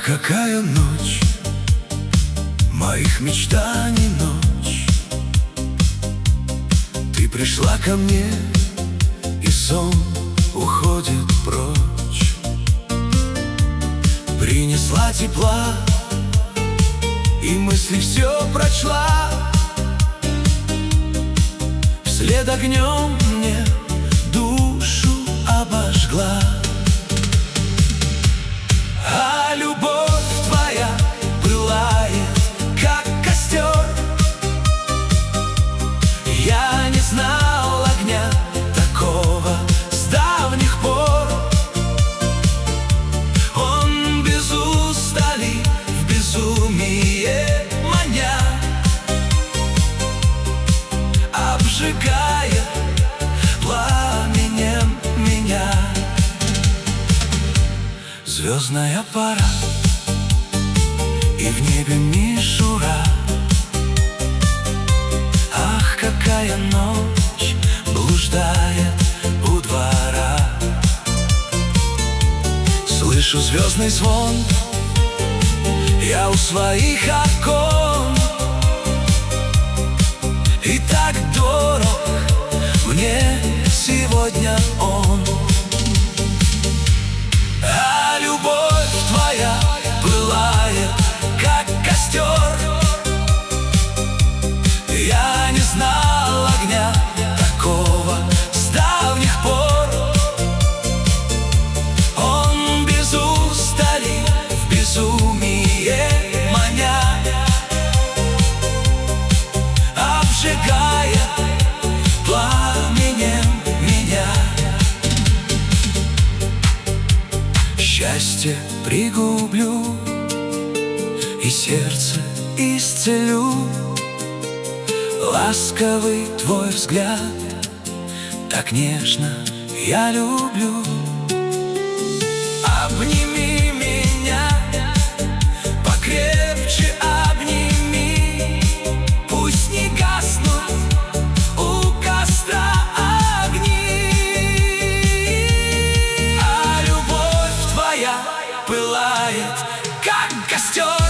какая ночь, моих мечтаний ночь. Ты пришла ко мне, и сон уходит прочь. Принесла тепла, и мысли все прочла. Вслед огнем мне душу обожгла. А любовь твоя пылает, как костер. Я не знал огня такого с давних пор. Он без устали в безумие маня, обжигая пламенем меня. Звездная пора, и в небе мишура. Ах, какая ночь блуждает у двора. Слышу звездный звон я у своих окон, и так дорог мне сегодня он. А любовь твоя пылает, как костер. Я не знал огня такого с давних пор. Он без устали в безумие маня, обжигая пламенем меня. Счастье пригублю и сердце исцелю. Ласковый твой взгляд, так нежно я люблю. Обними меня, покрепче обними. Пусть не гаснут у костра огни. А любовь твоя пылает, как костер.